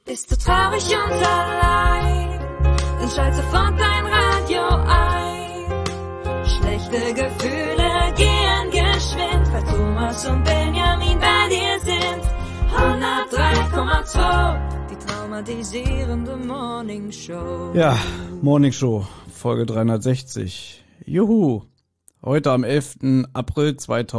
Bist du traurig und allein, dann schalt sofort dein Radio ein. Schlechte Gefühle gehen geschwind, weil Thomas und Benjamin bei dir sind. 103,2, die traumatisierende Morning Show. Ja, Morning Show, Folge 360. Juhu, heute am 11. April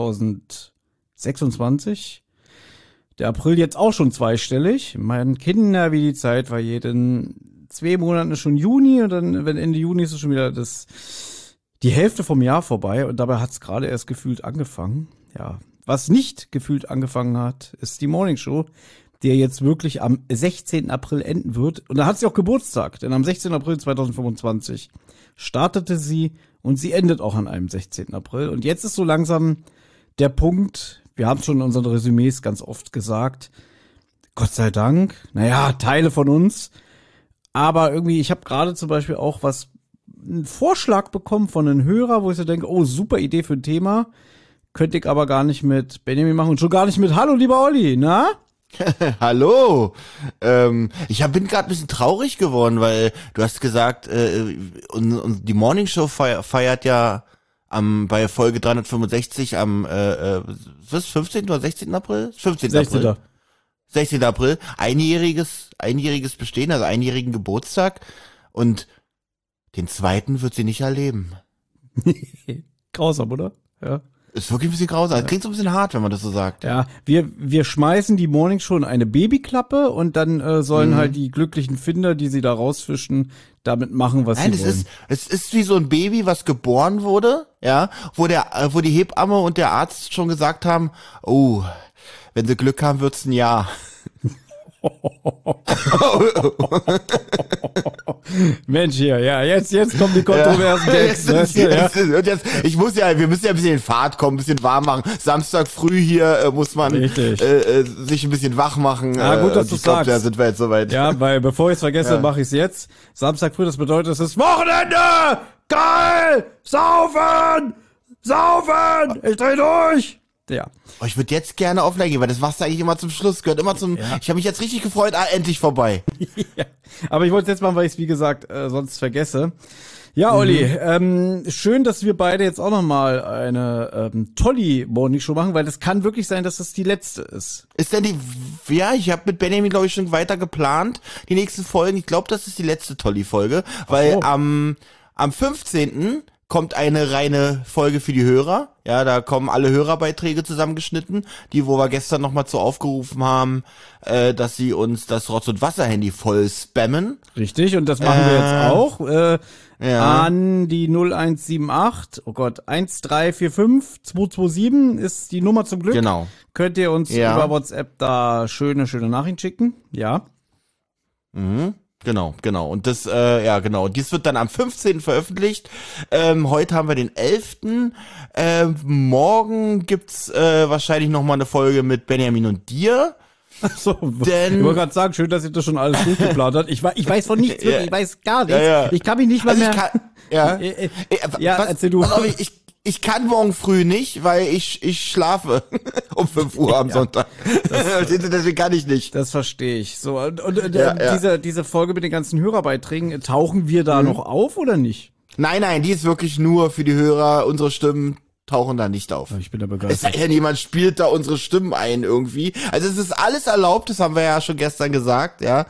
2026. Der April jetzt auch schon zweistellig. Mein Kinder, wie die Zeit war, jeden 2 Monaten ist schon Juni und dann, wenn Ende Juni ist es schon wieder die Hälfte vom Jahr vorbei und dabei hat es gerade erst gefühlt angefangen. Ja, was nicht gefühlt angefangen hat, ist die Morning Show, die jetzt wirklich am 16. April enden wird. Und da hat sie auch Geburtstag, denn am 16. April 2025 startete sie und sie endet auch an einem 16. April. Und jetzt ist so langsam der Punkt, wir haben es schon in unseren Resümees ganz oft gesagt, Gott sei Dank, naja, Teile von uns, aber irgendwie, ich habe gerade zum Beispiel auch einen Vorschlag bekommen von einem Hörer, wo ich so denke, oh, super Idee für ein Thema, könnte ich aber gar nicht mit Benjamin machen und schon gar nicht mit Hallo, lieber Olli, na? Hallo, ich bin gerade ein bisschen traurig geworden, weil du hast gesagt, und die Morning Show feiert ja bei Folge 365 am 15. oder 16. April? 15. 16. April. 16. April, einjähriges Bestehen, also einjährigen Geburtstag, und den zweiten wird sie nicht erleben. Grausam, oder? Ja. Ist wirklich ein bisschen grausam. Klingt so ein bisschen hart, wenn man das so sagt. Ja, wir schmeißen die Morning Show in eine Babyklappe und dann sollen halt die glücklichen Finder, die sie da rausfischen, damit machen, was sie wollen. Es ist wie so ein Baby, was geboren wurde, ja, wo die Hebamme und der Arzt schon gesagt haben, oh, wenn sie Glück haben, wird's ein Jahr. Mensch hier, ja, jetzt kommen die kontroversen Gags. Wir müssen ja ein bisschen in Fahrt kommen, ein bisschen warm machen. Samstag früh hier muss man sich ein bisschen wach machen. Ja, gut, dass du sagst. Da sind wir jetzt soweit. Ja, weil bevor ich es vergesse, mache ich es jetzt. Samstag früh, das bedeutet, es ist Wochenende! Geil! Saufen! Ich dreh durch! Ja. Oh, ich würde jetzt gerne offline gehen, weil das machst du eigentlich immer zum Schluss, gehört immer zum, ich habe mich jetzt richtig gefreut, endlich vorbei. Ja. Aber ich wollte es jetzt machen, weil ich es, wie gesagt, sonst vergesse. Ja, Olli, schön, dass wir beide jetzt auch nochmal eine Tolli-Morning-Show machen, weil das kann wirklich sein, dass das die letzte ist. Ist denn ich habe mit Benjamin, glaube ich, schon weiter geplant, die nächsten Folgen. Ich glaube, das ist die letzte Tolli-Folge, weil am 15. kommt eine reine Folge für die Hörer. Ja, da kommen alle Hörerbeiträge zusammengeschnitten, wo wir gestern nochmal zu aufgerufen haben, dass sie uns das Rotz- und Wasser-Handy voll spammen. Richtig, und das machen wir jetzt auch. An die 0178, 1345 227 ist die Nummer zum Glück. Genau. Könnt ihr uns über WhatsApp da schöne Nachrichten schicken. Ja. Mhm. Genau. Und das, dies wird dann am 15. veröffentlicht. Heute haben wir den 11. Morgen gibt's wahrscheinlich nochmal eine Folge mit Benjamin und dir. Achso, ich wollte gerade sagen, schön, dass ihr das schon alles durchgeplant habt. Ich weiß von nichts, wirklich, ich weiß gar nichts. Ja. Ich kann mich nicht mal mehr... Erzähl du. Ich kann morgen früh nicht, weil ich schlafe um 5 Uhr am Sonntag. Deswegen kann ich nicht. Das verstehe ich. So, und diese Folge mit den ganzen Hörerbeiträgen, tauchen wir da noch auf oder nicht? Nein, die ist wirklich nur für die Hörer. Unsere Stimmen tauchen da nicht auf. Ich bin da begeistert. Es sei denn, jemand spielt da unsere Stimmen ein irgendwie. Also es ist alles erlaubt, das haben wir ja schon gestern gesagt, ja.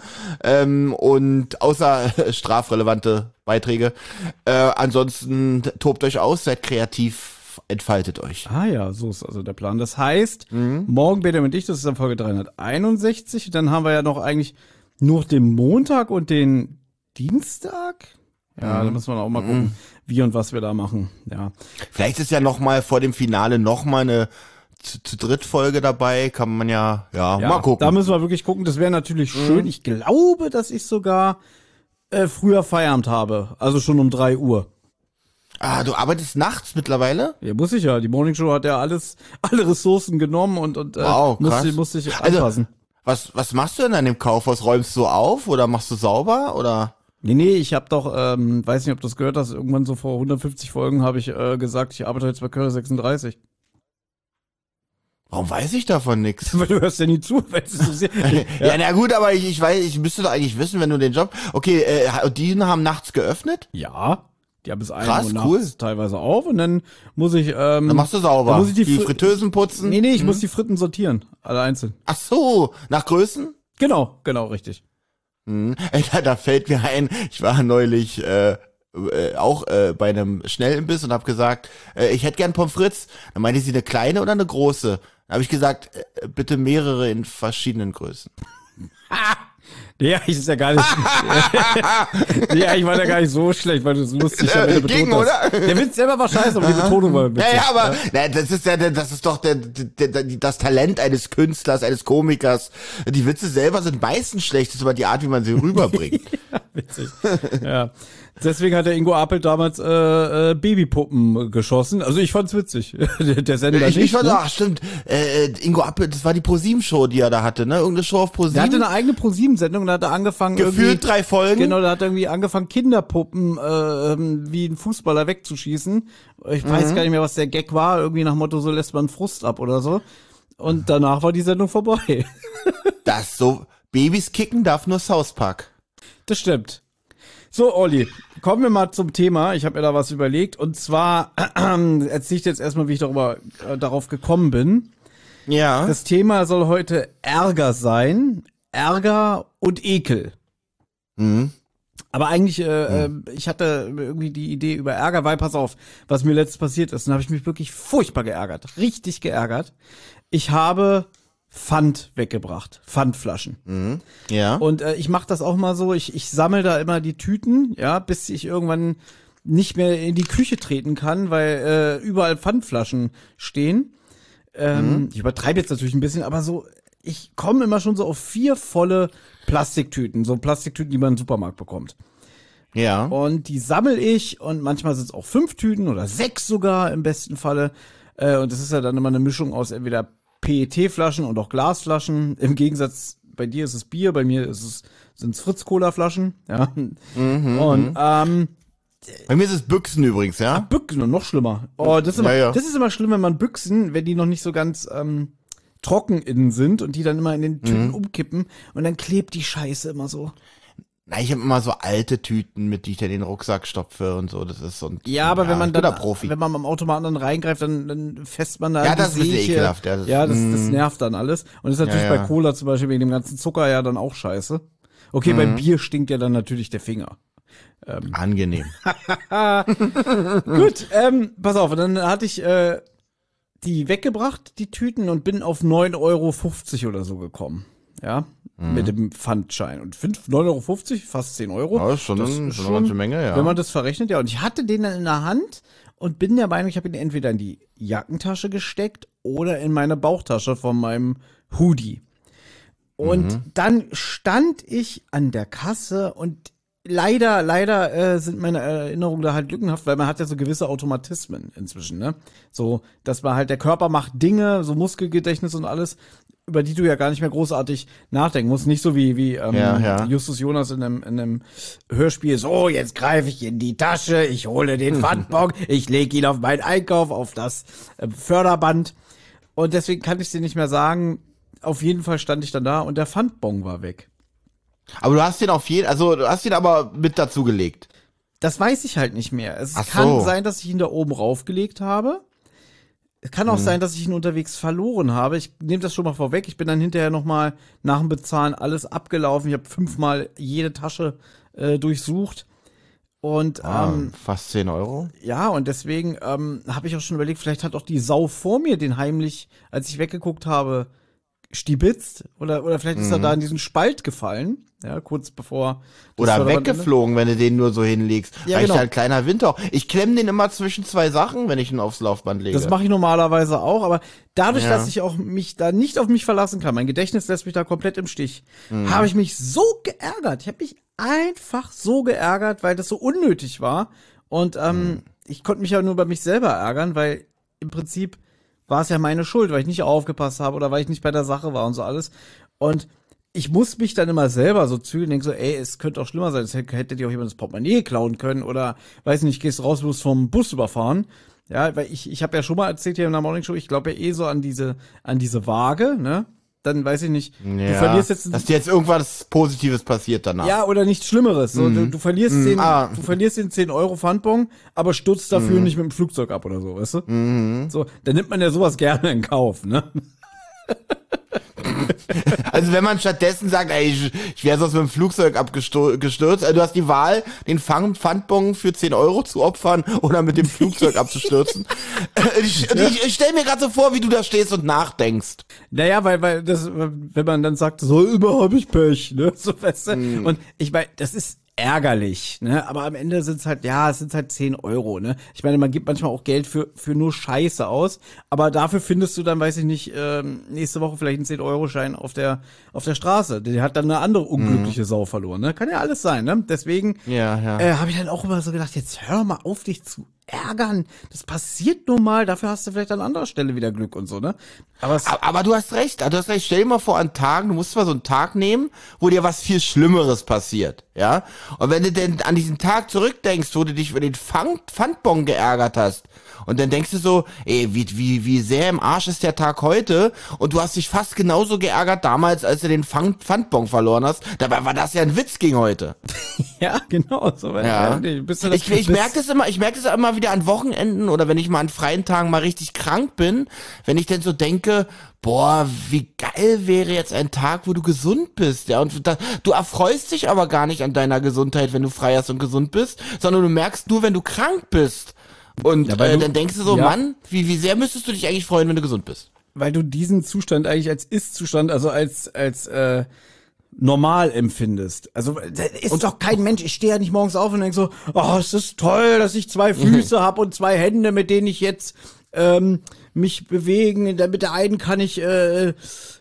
Und außer strafrelevante Beiträge. Ansonsten tobt euch aus, seid kreativ, entfaltet euch. Ah ja, so ist also der Plan. Das heißt, morgen Benjamin und ich, das ist dann Folge 361. Dann haben wir ja noch eigentlich nur den Montag und den Dienstag. Ja, da müssen wir auch mal gucken, wie und was wir da machen. Ja. Vielleicht ist ja noch mal vor dem Finale noch mal eine zu dritt Folge dabei, kann man ja, mal gucken. Da müssen wir wirklich gucken, das wäre natürlich schön. Ich glaube, dass ich sogar früher Feierabend habe, also schon um 3 Uhr. Ah, du arbeitest nachts mittlerweile? Ja, muss ich ja. Die Morning Show hat ja alle Ressourcen genommen und wow, musste ich anpassen. Also, was machst du denn an dem Kaufhaus? Räumst du auf oder machst du sauber oder? Nee, ich habe doch, weiß nicht, ob du das gehört hast, irgendwann so vor 150 Folgen habe ich gesagt, ich arbeite jetzt bei Curry 36. Warum weiß ich davon nix? Weil du hörst ja nie zu, weil es interessiert. Ja, na gut, aber ich weiß, ich müsste doch eigentlich wissen, wenn du den Job. Okay, die haben nachts geöffnet? Ja, die haben bis 1 Krass, Uhr nachts cool. teilweise auf und dann muss ich Dann machst du sauber. dann muss ich die Fritteusen putzen. Nee, ich muss die Fritten sortieren, alle einzeln. Ach so, nach Größen? Genau, richtig. Ey, da fällt mir ein, ich war neulich auch bei einem Schnellimbiss und habe gesagt, ich hätte gern Pommes frites. Dann meinte sie, eine kleine oder eine große? Dann habe ich gesagt, bitte mehrere in verschiedenen Größen. Ja, ich ist ja gar nicht. Ja, ich war da gar nicht so schlecht, weil du es lustig damit Ging, betont hast. oder? Der Witz selber war scheiße, aber die Betonung war witzig. Ja, aber na, das ist doch das Talent eines Künstlers, eines Komikers. Die Witze selber sind meistens schlecht, das ist aber die Art, wie man sie rüberbringt. Witzig. Ja. Deswegen hat der Ingo Appelt damals Babypuppen geschossen. Also ich fand's witzig. Der Sender nicht. Ich fand, ne? ach stimmt, Ingo Appelt, das war die ProSieben-Show, die er da hatte, ne? Irgendeine Show auf Der hatte ProSieben. eine eigene ProSieben-Sendung, da hat er angefangen Gefühlt 3 Folgen. Genau, da hat er irgendwie angefangen, Kinderpuppen wie ein Fußballer wegzuschießen. Ich weiß gar nicht mehr, was der Gag war. Irgendwie nach Motto, so lässt man Frust ab oder so. Und danach war die Sendung vorbei. Das so, Babys kicken darf nur South Park. Das stimmt. So, Olli, kommen wir mal zum Thema. Ich habe mir da was überlegt. Und zwar erzähle ich jetzt erstmal, wie ich darauf gekommen bin. Ja. Das Thema soll heute Ärger sein. Ärger und Ekel. Mhm. Aber eigentlich, ich hatte irgendwie die Idee über Ärger, weil, pass auf, was mir letztens passiert ist. Dann habe ich mich wirklich furchtbar geärgert. Richtig geärgert. Ich habe Pfand weggebracht. Pfandflaschen. Mhm. Ja. Und ich mache das auch mal so, ich sammle da immer die Tüten, ja, bis ich irgendwann nicht mehr in die Küche treten kann, weil überall Pfandflaschen stehen. Ich übertreibe jetzt natürlich ein bisschen, aber so, ich komme immer schon so auf 4 volle Plastiktüten, so Plastiktüten, die man im Supermarkt bekommt. Ja. Und die sammel ich und manchmal sind es auch 5 Tüten oder 6 sogar im besten Falle. Und das ist ja dann immer eine Mischung aus entweder PET-Flaschen und auch Glasflaschen. Im Gegensatz, bei dir ist es Bier, bei mir sind es Fritz-Cola-Flaschen. Ja. Und Bei mir ist es Büchsen übrigens, ja? Büchsen, noch schlimmer. Oh, das ist immer schlimm, wenn man Büchsen, wenn die noch nicht so ganz trocken innen sind und die dann immer in den Tüten umkippen und dann klebt die Scheiße immer so. Na, ich habe immer so alte Tüten, mit die ich dann in den Rucksack stopfe und so. Das ist und Ja, aber wenn man ich bin dann, da Profi. wenn man am Automaten dann reingreift, dann fässt man da Ja, die das ist Sieche. ekelhaft, ja, das- das nervt dann alles. Und das ist natürlich Ja, bei ja. Cola zum Beispiel wegen dem ganzen Zucker ja dann auch scheiße. Okay, beim Bier stinkt ja dann natürlich der Finger. Angenehm. Gut, pass auf, und dann hatte ich die weggebracht, die Tüten, und bin auf 9,50 € oder so gekommen. Ja, mit dem Pfandschein. Und 9,50 €, fast 10 €. Ja, ist schon Das eine ist ganze Menge, ja. Wenn man das verrechnet, ja. Und ich hatte den dann in der Hand und bin der Meinung, ich habe ihn entweder in die Jackentasche gesteckt oder in meine Bauchtasche von meinem Hoodie. Und dann stand ich an der Kasse und leider sind meine Erinnerungen da halt lückenhaft, weil man hat ja so gewisse Automatismen inzwischen, ne? So, dass man halt, der Körper macht Dinge, so Muskelgedächtnis und alles, über die du ja gar nicht mehr großartig nachdenken musst. Nicht so wie Ja. Justus Jonas in einem Hörspiel, so, jetzt greife ich in die Tasche, ich hole den Pfandbon, ich lege ihn auf meinen Einkauf, auf das Förderband. Und deswegen kann ich dir nicht mehr sagen. Auf jeden Fall stand ich dann da und der Pfandbon war weg. Aber du hast den du hast ihn aber mit dazu gelegt. Das weiß ich halt nicht mehr. Es Ach kann so. sein, dass ich ihn da oben raufgelegt habe. Es kann auch sein, dass ich ihn unterwegs verloren habe. Ich nehme das schon mal vorweg. Ich bin dann hinterher nochmal nach dem Bezahlen alles abgelaufen. Ich habe 5-mal jede Tasche durchsucht. Und Fast 10 €. ja, und deswegen habe ich auch schon überlegt, vielleicht hat auch die Sau vor mir den heimlich, als ich weggeguckt habe, stibitzt. Oder vielleicht ist er da in diesen Spalt gefallen. Ja, kurz bevor. das Oder Förderband weggeflogen, wenn du den nur so hinlegst. Ja, Reicht genau. halt kleiner Winter. Ich klemme den immer zwischen 2 Sachen, wenn ich ihn aufs Laufband lege. Das mache ich normalerweise auch, aber dadurch, Ja. dass ich auch mich da nicht auf mich verlassen kann, mein Gedächtnis lässt mich da komplett im Stich, habe ich mich so geärgert. Ich habe mich einfach so geärgert, weil das so unnötig war. Und ich konnte mich ja nur über mich selber ärgern, weil im Prinzip war es ja meine Schuld, weil ich nicht aufgepasst habe oder weil ich nicht bei der Sache war und so alles. Und ich muss mich dann immer selber so zügeln, denke so, ey, es könnte auch schlimmer sein, es hätte dir auch jemand das Portemonnaie klauen können oder, weiß nicht, gehst raus, wirst vom Bus überfahren. Ja, weil ich habe ja schon mal erzählt hier in der Morning Show, ich glaube ja so an diese Waage, ne? Dann weiß ich nicht, Ja, du verlierst jetzt dass dir jetzt irgendwas Positives passiert danach. ja, oder nichts Schlimmeres. So, du verlierst du verlierst den 10 Euro Pfandbon, aber stürzt dafür nicht mit dem Flugzeug ab oder so, weißt du? So, dann nimmt man ja sowas gerne in Kauf, ne? Also wenn man stattdessen sagt, ey, ich wäre sonst mit dem Flugzeug abgestürzt, also du hast die Wahl, den Pfandbon für 10 Euro zu opfern oder mit dem Flugzeug abzustürzen. Ich stell mir gerade so vor, wie du da stehst und nachdenkst. Naja, weil das, wenn man dann sagt, so immer hab ich Pech, ne? So, weißt du? Und ich meine, das ist ärgerlich, ne? Aber am Ende sind es halt, ja, es sind halt 10 Euro, ne? Ich meine, man gibt manchmal auch Geld für nur Scheiße aus, aber dafür findest du dann, weiß ich nicht, nächste Woche vielleicht einen 10-Euro-Schein auf der Straße. Der hat dann eine andere unglückliche Sau verloren, ne? Kann ja alles sein, ne? Deswegen habe ich dann auch immer so gedacht, jetzt hör mal auf, dich zu ärgern. Das passiert nun mal, dafür hast du vielleicht an anderer Stelle wieder Glück und so, ne? Aber du hast recht, stell dir mal vor, an Tagen, du musst mal so einen Tag nehmen, wo dir was viel Schlimmeres passiert, ja? Und wenn du denn an diesen Tag zurückdenkst, wo du dich über den Pfandbon geärgert hast, und dann denkst du so, ey, wie sehr im Arsch ist der Tag heute, und du hast dich fast genauso geärgert damals, als du den Pfandbon verloren hast, dabei war das ja ein Witz gegen heute. Ja, genau, so. Ja. Ich merke das immer wieder an Wochenenden oder wenn ich mal an freien Tagen mal richtig krank bin, wenn ich dann so denke, boah, wie geil wäre jetzt ein Tag, wo du gesund bist, ja, und du erfreust dich aber gar nicht an deiner Gesundheit, wenn du frei hast und gesund bist, sondern du merkst nur, wenn du krank bist. Und dann denkst du so, Mann, wie sehr müsstest du dich eigentlich freuen, wenn du gesund bist? Weil du diesen Zustand eigentlich als Ist-Zustand, also als normal empfindest. Also ist doch kein Mensch, ich stehe ja nicht morgens auf und denk so, oh, es ist toll, dass ich 2 Füße habe und 2 Hände, mit denen ich jetzt mich bewegen. Mit der einen kann ich den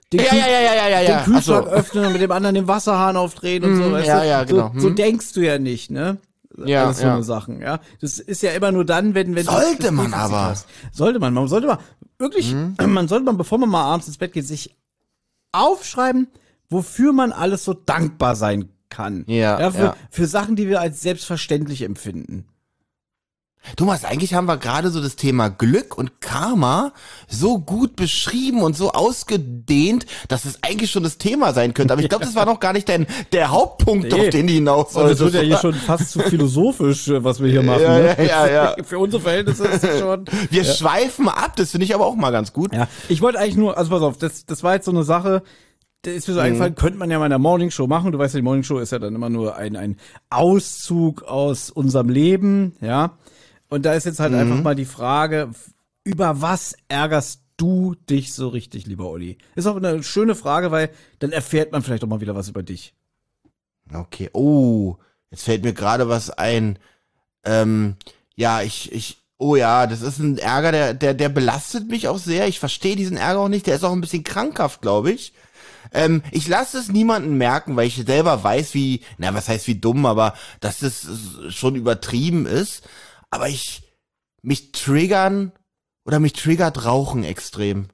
Kühlschrank öffnen und mit dem anderen den Wasserhahn aufdrehen und so. Weißt du? Genau. So denkst du ja nicht, ne? Alles so eine Sachen, ja. Das ist ja immer nur dann, wenn sollte man aber. Hast. Man sollte mal wirklich, bevor man mal abends ins Bett geht, sich aufschreiben, wofür man alles so dankbar sein kann. Für Sachen, die wir als selbstverständlich empfinden. Thomas, eigentlich haben wir gerade so das Thema Glück und Karma so gut beschrieben und so ausgedehnt, dass es eigentlich schon das Thema sein könnte. Aber ich glaube, das war noch gar nicht der Hauptpunkt, auf den die hinaus sollte. Das wird ja hier schon fast zu philosophisch, was wir hier machen. Ja. Für unsere Verhältnisse ist es schon. Wir schweifen ab, das finde ich aber auch mal ganz gut. Ja, ich wollte eigentlich nur, also pass auf, das war jetzt so eine Sache, da ist mir so eingefallen, könnte man ja mal in der Morning Show machen. Du weißt ja, die Morning Show ist ja dann immer nur ein Auszug aus unserem Leben, ja. Und da ist jetzt halt einfach mal die Frage, über was ärgerst du dich so richtig, lieber Olli? Ist auch eine schöne Frage, weil dann erfährt man vielleicht auch mal wieder was über dich. Okay, oh, jetzt fällt mir gerade was ein. Das ist ein Ärger, der belastet mich auch sehr. Ich verstehe diesen Ärger auch nicht, der ist auch ein bisschen krankhaft, glaube ich. Ich lasse es niemanden merken, weil ich selber weiß, was heißt wie dumm, aber dass das schon übertrieben ist. Aber mich triggert Rauchen extrem.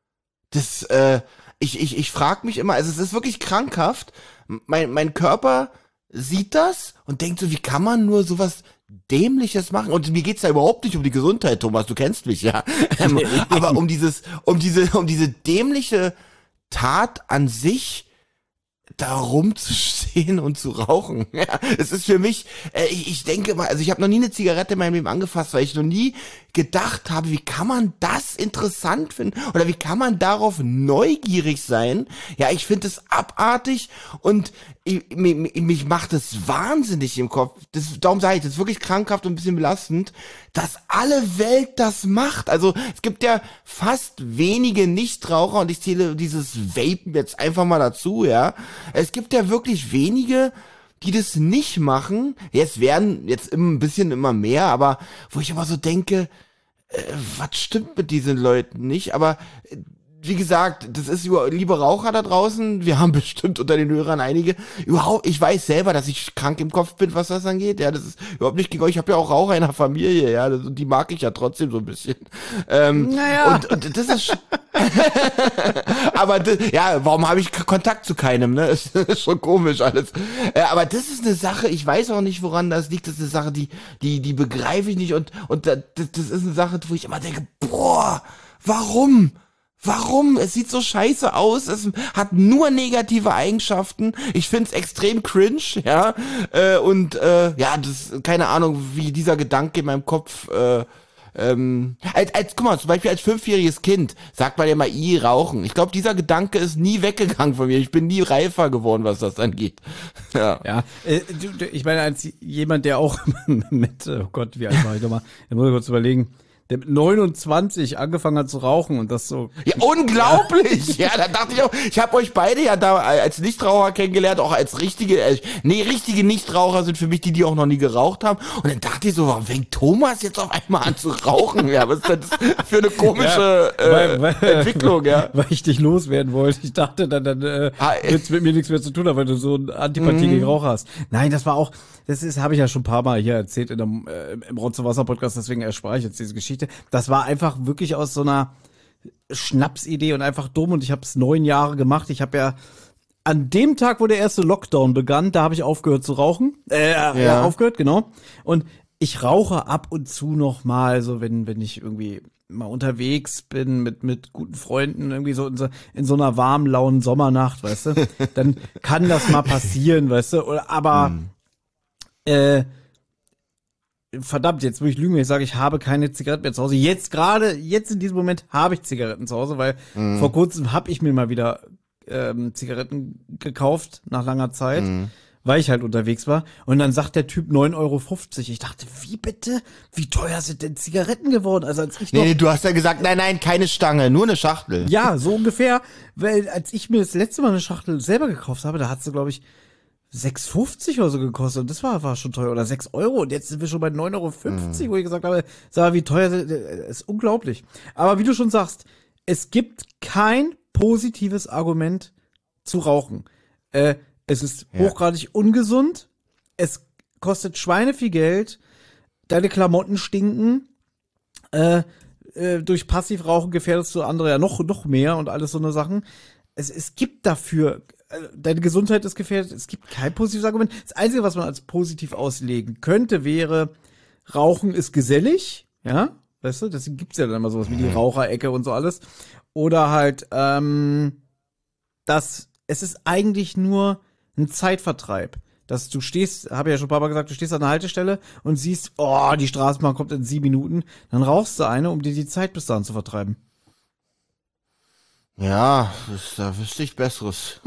Ich frage mich immer, also es ist wirklich krankhaft. Mein Körper sieht das und denkt so, wie kann man nur sowas Dämliches machen? Und mir geht's da überhaupt nicht um die Gesundheit, Thomas, du kennst mich, ja. Aber um diese dämliche Tat an sich, da rumzustehen und zu rauchen. Ja, es ist für mich, ich denke mal, also ich habe noch nie eine Zigarette in meinem Leben angefasst, weil ich noch nie gedacht habe, wie kann man das interessant finden oder wie kann man darauf neugierig sein? Ja, ich finde es abartig und mich macht es wahnsinnig im Kopf. Darum sage ich, das ist wirklich krankhaft und ein bisschen belastend, dass alle Welt das macht. Also es gibt ja fast wenige Nichtraucher und ich zähle dieses Vapen jetzt einfach mal dazu, ja. Es gibt ja wirklich wenige, die das nicht machen. Jetzt werden ein bisschen immer mehr, aber wo ich immer so denke, was stimmt mit diesen Leuten nicht? Aber wie gesagt, das ist liebe Raucher da draußen, wir haben bestimmt unter den Hörern einige, ich weiß selber, dass ich krank im Kopf bin, was das angeht, ja, das ist überhaupt nicht gegen euch, ich habe ja auch Raucher in der Familie, ja, die mag ich ja trotzdem so ein bisschen. Und das ist Aber ja, warum habe ich Kontakt zu keinem, ne? Ist schon komisch alles. Aber das ist eine Sache, ich weiß auch nicht, woran das liegt. Das ist eine Sache, die begreife ich nicht. Und das ist eine Sache, wo ich immer denke, boah, warum? Warum? Es sieht so scheiße aus. Es hat nur negative Eigenschaften. Ich find's extrem cringe, ja. Ja, keine Ahnung, wie dieser Gedanke in meinem Kopf, guck mal, zum Beispiel als 5-jähriges Kind sagt man ja mal, rauchen. Ich glaube, dieser Gedanke ist nie weggegangen von mir. Ich bin nie reifer geworden, was das angeht. Ja, ich meine, als jemand, der auch mit, oh Gott, wie alt war ich nochmal? Ich muss kurz überlegen. Der mit 29 angefangen hat zu rauchen und das so. Ja, unglaublich! Ja, da dachte ich auch, ich habe euch beide ja da als Nichtraucher kennengelernt, auch als richtige Nichtraucher sind für mich die auch noch nie geraucht haben. Und dann dachte ich so, warum fängt Thomas jetzt auf einmal an zu rauchen? Ja, was ist das für eine komische Entwicklung, ja? Weil ich dich loswerden wollte. Ich dachte, dann wird's mit mir nichts mehr zu tun haben, weil du so eine Antipathie gegen Rauch hast. Nein, habe ich ja schon ein paar Mal hier erzählt im Rotze-Wasser-Podcast, deswegen erspare ich jetzt diese Geschichte. Das war einfach wirklich aus so einer Schnapsidee und einfach dumm und ich habe es 9 Jahre gemacht. Ich habe ja an dem Tag, wo der erste Lockdown begann, da habe ich aufgehört zu rauchen. Aufgehört, genau. Und ich rauche ab und zu noch mal, so wenn ich irgendwie mal unterwegs bin mit guten Freunden, irgendwie so in so einer warmen, lauen Sommernacht, weißt du, dann kann das mal passieren, weißt du, aber verdammt, jetzt muss ich lügen, wenn ich sage, ich habe keine Zigaretten mehr zu Hause. Jetzt in diesem Moment habe ich Zigaretten zu Hause, weil vor kurzem habe ich mir mal wieder Zigaretten gekauft, nach langer Zeit, weil ich halt unterwegs war. Und dann sagt der Typ 9,50 Euro. Ich dachte, wie bitte? Wie teuer sind denn Zigaretten geworden? Also als ich Nee, du hast ja gesagt, nein, keine Stange, nur eine Schachtel. Ja, so ungefähr. Weil als ich mir das letzte Mal eine Schachtel selber gekauft habe, da hat sie, glaube ich, 6,50 oder so gekostet. Und das war schon teuer. Oder 6 Euro. Und jetzt sind wir schon bei 9,50 Euro, wo ich gesagt habe, sag mal, wie teuer das ist. Unglaublich. Aber wie du schon sagst, es gibt kein positives Argument zu rauchen. Es ist hochgradig ungesund. Es kostet schweineviel Geld. Deine Klamotten stinken. Durch Passivrauchen gefährdest du andere ja noch mehr und alles so eine Sachen. Es gibt dafür, deine Gesundheit ist gefährdet, es gibt kein positives Argument. Das Einzige, was man als positiv auslegen könnte, wäre, Rauchen ist gesellig, ja, weißt du, deswegen gibt's ja dann immer sowas wie die Raucherecke und so alles. Oder halt, es ist eigentlich nur ein Zeitvertreib. Dass du stehst, habe ich ja schon ein paar Mal gesagt, du stehst an der Haltestelle und siehst, oh, die Straßenbahn kommt in 7 Minuten, dann rauchst du eine, um dir die Zeit bis dahin zu vertreiben. Ja, da wüsste ich Besseres.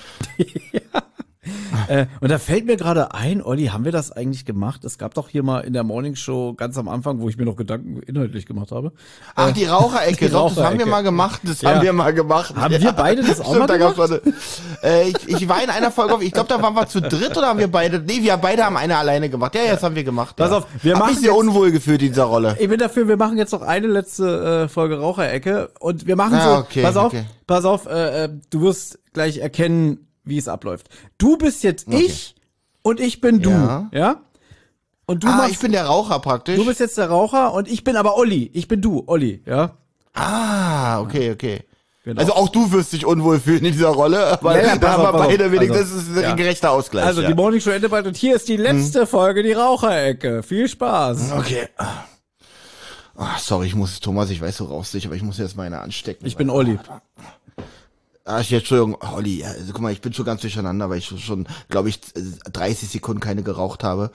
Und da fällt mir gerade ein, Olli, haben wir das eigentlich gemacht? Es gab doch hier mal in der Morningshow ganz am Anfang, wo ich mir noch Gedanken inhaltlich gemacht habe. Ach, die Raucherecke, doch, das haben wir mal gemacht. Haben wir beide das auch mal gemacht? Ich war in einer Folge, ich glaube, da waren wir zu dritt oder haben wir beide, nee, wir beide haben eine alleine gemacht. Ja, das haben wir gemacht. Pass auf, wir machen mich sehr unwohl gefühlt in dieser Rolle. Ich bin dafür, wir machen jetzt noch eine letzte Folge Raucherecke und wir machen pass auf, du wirst gleich erkennen, wie es abläuft. Du bist jetzt ich und ich bin du, ja? Und du ich bin der Raucher praktisch. Du bist jetzt der Raucher und ich bin aber Olli. Ich bin du, Olli, ja? Okay. Genau. Genau. Also auch du wirst dich unwohl fühlen in dieser Rolle, aber da haben wir beide wenigstens, das ist ein gerechter Ausgleich. Also die Morning Show endet bald und hier ist die letzte Folge, die Raucherecke. Viel Spaß. Okay. Sorry, Thomas, ich weiß, du rauchst dich, aber ich muss jetzt meine anstecken. Ich bin Olli. Entschuldigung, Olli, also guck mal, ich bin schon ganz durcheinander, weil ich schon, glaube ich, 30 Sekunden keine geraucht habe.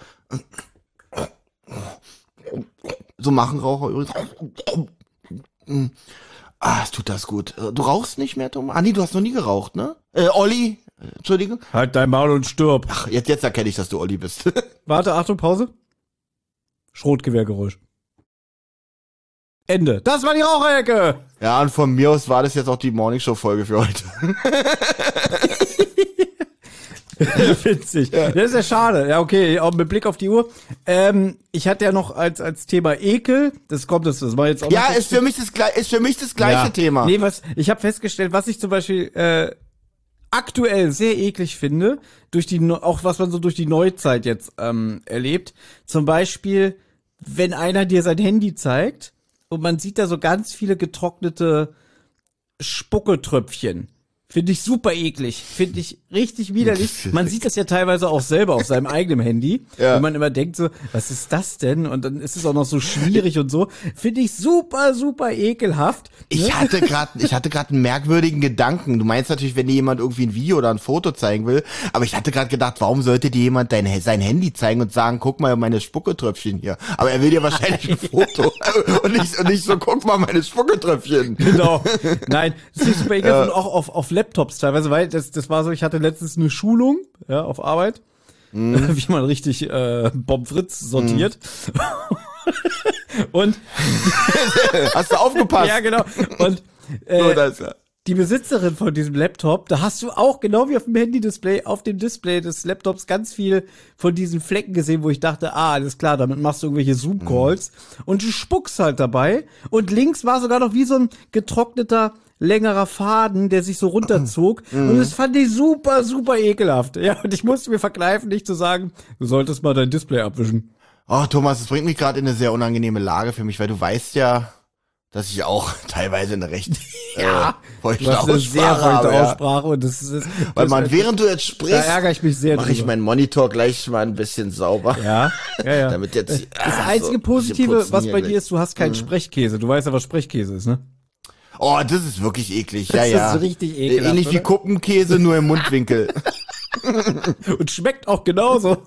So machen Raucher übrigens. Es tut das gut. Du rauchst nicht mehr, Thomas? Nee, du hast noch nie geraucht, ne? Olli, Entschuldigung. Halt dein Maul und stirb. Ach, jetzt erkenne ich, dass du Olli bist. Warte, Achtung, Pause. Schrotgewehrgeräusch. Ende. Das war die Raucherecke. Ja, und von mir aus war das jetzt auch die Morningshow-Folge für heute. Witzig. Ja. Das ist ja schade. Ja, okay, auch mit Blick auf die Uhr. Ich hatte ja noch als Thema Ekel, das war jetzt auch ja, ist für mich das gleiche Thema. Nee, ich habe festgestellt, was ich zum Beispiel aktuell sehr eklig finde, auch was man so durch die Neuzeit jetzt erlebt. Zum Beispiel, wenn einer dir sein Handy zeigt, und man sieht da so ganz viele getrocknete Spucketröpfchen. Finde ich super eklig. Finde ich richtig widerlich. Man sieht das ja teilweise auch selber auf seinem eigenen Handy. Ja. Wenn man immer denkt so, was ist das denn? Und dann ist es auch noch so schwierig und so. Finde ich super, super ekelhaft. Ich hatte gerade einen merkwürdigen Gedanken. Du meinst natürlich, wenn dir jemand irgendwie ein Video oder ein Foto zeigen will. Aber ich hatte gerade gedacht, warum sollte dir jemand sein Handy zeigen und sagen, guck mal meine Spucketröpfchen hier. Aber er will dir wahrscheinlich ein Foto. und nicht so, guck mal meine Spucketröpfchen. Genau. Nein, das ist super ekelhaft. Und auch auf Laptops teilweise, weil das war so, ich hatte letztens eine Schulung, ja, auf Arbeit, wie man richtig Pommes frites sortiert. Und hast du aufgepasst? Ja, genau. Und die Besitzerin von diesem Laptop, da hast du auch, genau wie auf dem Handy-Display, auf dem Display des Laptops ganz viel von diesen Flecken gesehen, wo ich dachte, alles klar, damit machst du irgendwelche Zoom-Calls. Und du spuckst halt dabei. Und links war sogar noch wie so ein getrockneter längerer Faden, der sich so runterzog. Und das fand ich super, super ekelhaft. Ja, und ich musste mir verkneifen, nicht zu sagen, du solltest mal dein Display abwischen. Oh, Thomas, das bringt mich gerade in eine sehr unangenehme Lage für mich, weil du weißt ja, dass ich auch teilweise eine recht feuchte Aussprache habe. Und das ist, weil während du jetzt sprichst, da ärgere ich mich sehr mache ich meinen Monitor gleich mal ein bisschen sauber. Ja. Damit jetzt das einzige Positive, was bei dir ist, du hast keinen Sprechkäse. Du weißt ja, was Sprechkäse ist, ne? Oh, das ist wirklich eklig. Das ist so richtig ekelhaft. Ähnlich wie Kuppenkäse, nur im Mundwinkel. Und schmeckt auch genauso.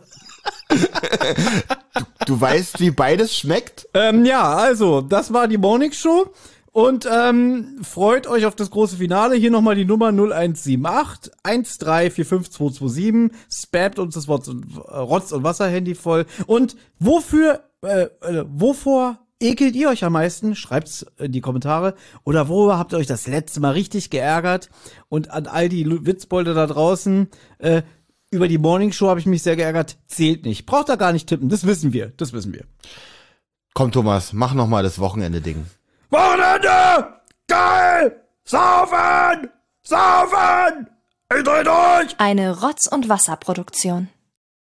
Du weißt, wie beides schmeckt? Ja, also, das war die Morning Show. Und freut euch auf das große Finale. Hier nochmal die Nummer 0178 1345227. Spammt uns das Wort Rotz- und Wasser-Handy voll. Und wovor ekelt ihr euch am meisten? Schreibt's in die Kommentare. Oder worüber habt ihr euch das letzte Mal richtig geärgert? Und an all die Witzbolde da draußen, über die Morning Show habe ich mich sehr geärgert. Zählt nicht. Braucht da gar nicht tippen. Das wissen wir. Komm, Thomas, mach noch mal das Wochenende-Ding. Wochenende! Geil! Saufen! Ich dreh durch! Eine Rotz- und Wasserproduktion.